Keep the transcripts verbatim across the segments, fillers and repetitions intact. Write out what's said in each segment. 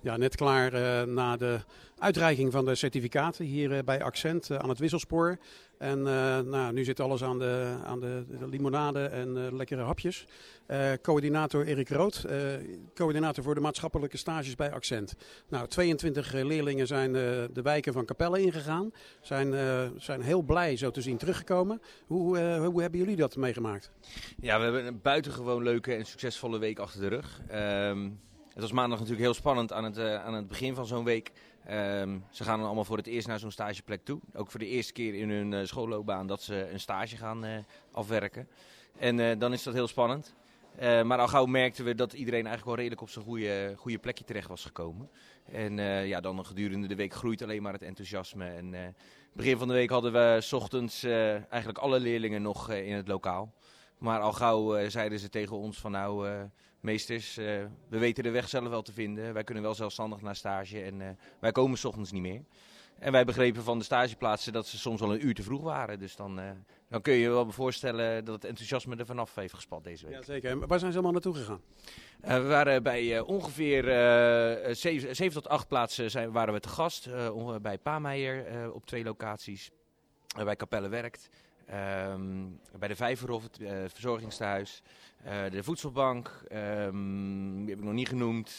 Ja, net klaar uh, na de uitreiking van de certificaten hier uh, bij Accent uh, aan het Wisselspoor. En uh, nou, nu zit alles aan de, aan de, de limonade en uh, lekkere hapjes. Uh, coördinator Erik Rood, uh, coördinator voor de maatschappelijke stages bij Accent. Nou, tweeëntwintig uh, leerlingen zijn uh, de wijken van Capelle ingegaan. Zijn, uh, zijn heel blij zo te zien teruggekomen. Hoe, uh, hoe hebben jullie dat meegemaakt? Ja, we hebben een buitengewoon leuke en succesvolle week achter de rug. Um, Het was maandag natuurlijk heel spannend aan het, uh, aan het begin van zo'n week. Um, ze gaan dan allemaal voor het eerst naar zo'n stageplek toe. Ook voor de eerste keer in hun uh, schoolloopbaan dat ze een stage gaan uh, afwerken. En uh, dan is dat heel spannend. Uh, maar al gauw merkten we dat iedereen eigenlijk wel redelijk op zijn goede, goede plekje terecht was gekomen. En uh, ja, dan gedurende de week groeit alleen maar het enthousiasme. En uh, begin van de week hadden we 's ochtends uh, eigenlijk alle leerlingen nog uh, in het lokaal. Maar al gauw uh, zeiden ze tegen ons van nou... Uh, Meesters, uh, we weten de weg zelf wel te vinden. Wij kunnen wel zelfstandig naar stage en uh, wij komen 's ochtends niet meer. En wij begrepen van de stageplaatsen dat ze soms wel een uur te vroeg waren. Dus dan, uh, dan kun je je wel voorstellen dat het enthousiasme er vanaf heeft gespat deze week. Ja, zeker. En waar zijn ze allemaal naartoe gegaan? Uh, we waren bij uh, ongeveer uh, zeven tot acht plaatsen zijn, waren we te gast. Uh, bij Pameijer uh, op twee locaties. Uh, bij Capelle Werkt. Um, bij de Vijverhof, het uh, verzorgingstehuis. Uh, de voedselbank, um, die heb ik nog niet genoemd.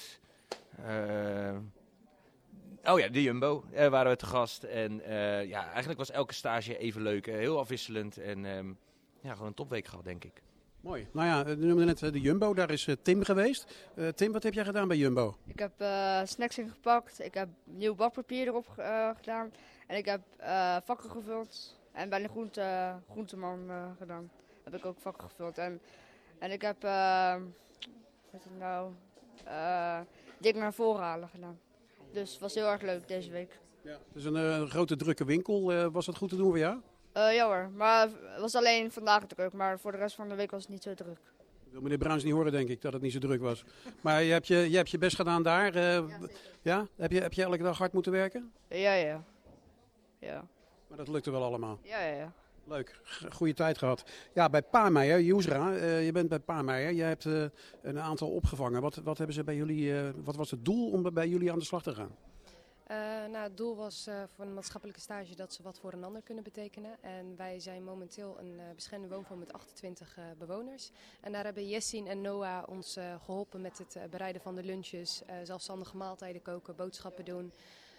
Uh, oh ja, de Jumbo uh, waren we te gast. En uh, ja, eigenlijk was elke stage even leuk. Uh, heel afwisselend en um, ja, gewoon een topweek gehad, denk ik. Mooi. Nou ja, we noemden net de Jumbo, daar is uh, Tim geweest. Uh, Tim, wat heb jij gedaan bij Jumbo? Ik heb uh, snacks ingepakt, ik heb nieuw bakpapier erop uh, gedaan. En ik heb uh, vakken gevuld en bij de groente, groenteman uh, gedaan. Heb ik ook vakken gevuld. En En ik heb, uh, wat is het nou, uh, dingen naar voren halen gedaan. Dus het was heel erg leuk deze week. Ja. Het is een uh, grote drukke winkel. Uh, was dat goed te doen voor jou? Uh, ja hoor, maar het was alleen vandaag druk, maar voor de rest van de week was het niet zo druk. Dat wil meneer Bruins niet horen, denk ik, dat het niet zo druk was. Maar je hebt je, je, hebt je best gedaan daar. Uh, ja, ja? Heb, je, heb je elke dag hard moeten werken? Ja, ja. Ja. Maar dat lukte wel allemaal? Ja, ja, ja. Leuk, goede tijd gehad. Ja, bij Pameijer, Joesra, uh, je bent bij Pameijer. Je hebt uh, een aantal opgevangen. Wat, wat, hebben ze bij jullie, uh, wat was het doel om bij jullie aan de slag te gaan? Uh, nou, het doel was uh, voor een maatschappelijke stage dat ze wat voor een ander kunnen betekenen. En wij zijn momenteel een uh, beschermde woonvorm met achtentwintig uh, bewoners. En daar hebben Jessin en Noah ons uh, geholpen met het uh, bereiden van de lunches, uh, zelfstandige maaltijden koken, boodschappen doen.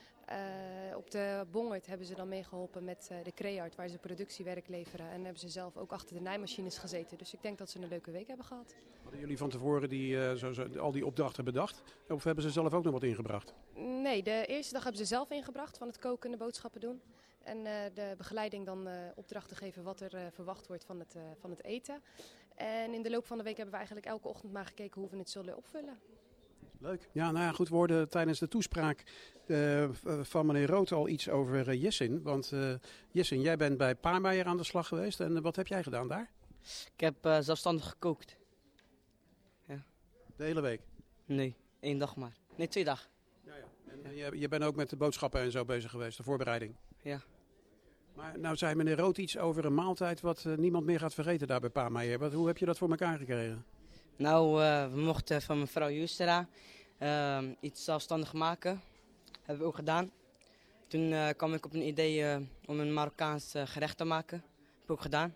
Uh, op de Bongert hebben ze dan meegeholpen met uh, de Creart, waar ze productiewerk leveren. En hebben ze zelf ook achter de naaimachines gezeten. Dus ik denk dat ze een leuke week hebben gehad. Hadden jullie van tevoren die, uh, zo, zo, al die opdrachten bedacht? Of hebben ze zelf ook nog wat ingebracht? Nee, de eerste dag hebben ze zelf ingebracht van het koken en de boodschappen doen. En uh, de begeleiding dan uh, opdrachten geven wat er uh, verwacht wordt van het, uh, van het eten. En in de loop van de week hebben we eigenlijk elke ochtend maar gekeken hoe we het zullen opvullen. Leuk. Ja, nou ja, goed, we hoorden tijdens de toespraak uh, van meneer Rood al iets over uh, Jessin. Want uh, Jessin, jij bent bij Pameijer aan de slag geweest. En uh, wat heb jij gedaan daar? Ik heb uh, zelfstandig gekookt. Ja. De hele week? Nee, één dag maar. Nee, twee dagen. Ja, ja. En ja. Je, je bent ook met de boodschappen en zo bezig geweest, de voorbereiding? Ja. Maar nou zei meneer Rood iets over een maaltijd wat uh, niemand meer gaat vergeten daar bij Pameijer. Wat, hoe heb je dat voor elkaar gekregen? Nou, uh, we mochten van mevrouw Justra uh, iets zelfstandig maken. Hebben we ook gedaan. Toen uh, kwam ik op een idee uh, om een Marokkaans uh, gerecht te maken. Heb ik ook gedaan.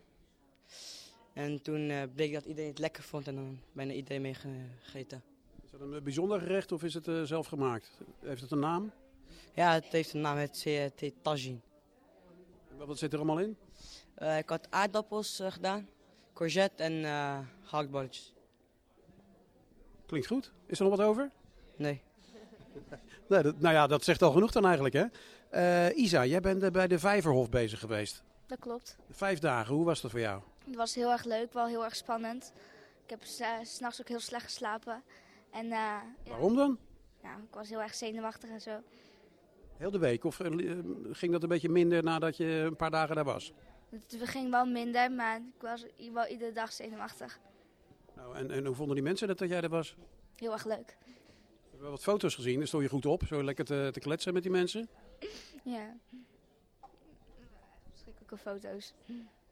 En toen uh, bleek dat iedereen het lekker vond en dan bijna iedereen mee gegeten. Is dat een bijzonder gerecht of is het uh, zelf gemaakt? Heeft het een naam? Ja, het heeft een naam. Het heet tagine. Wat zit er allemaal in? Uh, ik had aardappels uh, gedaan, courgette en uh, gehaktballetjes. Klinkt goed. Is er nog wat over? Nee. nee dat, nou ja, dat zegt al genoeg dan eigenlijk, hè? Uh, Isa, jij bent uh, bij de Vijverhof bezig geweest. Dat klopt. Vijf dagen, hoe was dat voor jou? Het was heel erg leuk, wel heel erg spannend. Ik heb uh, 's nachts ook heel slecht geslapen. En, uh, Waarom dan? Ja, ik was heel erg zenuwachtig en zo. Heel de week? Of uh, ging dat een beetje minder nadat je een paar dagen daar was? Het ging wel minder, maar ik was wel iedere dag zenuwachtig. Nou, en, en hoe vonden die mensen dat, dat jij er was? Heel erg leuk. We hebben wat foto's gezien, daar stond je goed op. Zo lekker te, te kletsen met die mensen. Ja. Schrikkelijke foto's.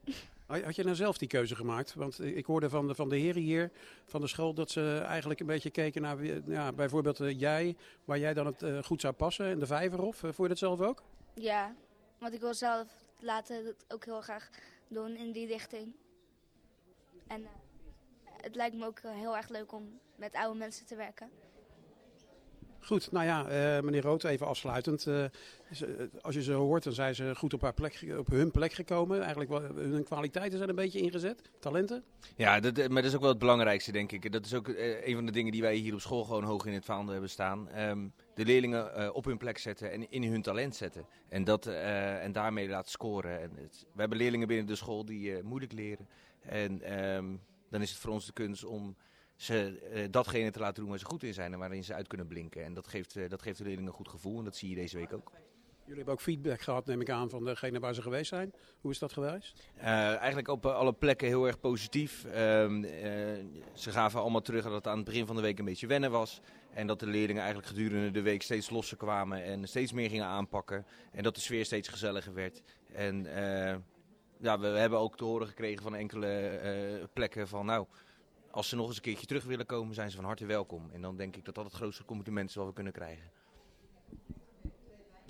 Had je nou zelf die keuze gemaakt? Want ik hoorde van de, van de heren hier van de school dat ze eigenlijk een beetje keken naar ja, bijvoorbeeld uh, jij, waar jij dan het uh, goed zou passen in de Vijverhof. Uh, vond je dat zelf ook? Ja, want ik wil zelf later het ook heel graag doen in die richting. En uh, het lijkt me ook uh, heel erg leuk om met oude mensen te werken. Goed, nou ja, uh, meneer Rood, even afsluitend. Uh, ze, als je ze hoort, dan zijn ze goed op, haar plek, op hun plek gekomen. Eigenlijk wel, hun kwaliteiten zijn een beetje ingezet, talenten. Ja, dat, maar dat is ook wel het belangrijkste, denk ik. Dat is ook uh, een van de dingen die wij hier op school gewoon hoog in het vaandel hebben staan. Um, de leerlingen uh, op hun plek zetten en in hun talent zetten. En, dat, uh, en daarmee laten scoren. En het, we hebben leerlingen binnen de school die uh, moeilijk leren. En um, dan is het voor ons de kunst om ze uh, datgene te laten doen waar ze goed in zijn en waarin ze uit kunnen blinken. En dat geeft, uh, dat geeft de leerlingen een goed gevoel en dat zie je deze week ook. Jullie hebben ook feedback gehad, neem ik aan, van degene waar ze geweest zijn. Hoe is dat geweest? Uh, eigenlijk op uh, alle plekken heel erg positief. Uh, uh, ze gaven allemaal terug dat het aan het begin van de week een beetje wennen was. En dat de leerlingen eigenlijk gedurende de week steeds losser kwamen en steeds meer gingen aanpakken. En dat de sfeer steeds gezelliger werd. En uh, ja, we hebben ook te horen gekregen van enkele uh, plekken van nou, als ze nog eens een keertje terug willen komen, zijn ze van harte welkom. En dan denk ik dat dat het grootste compliment is wat we kunnen krijgen.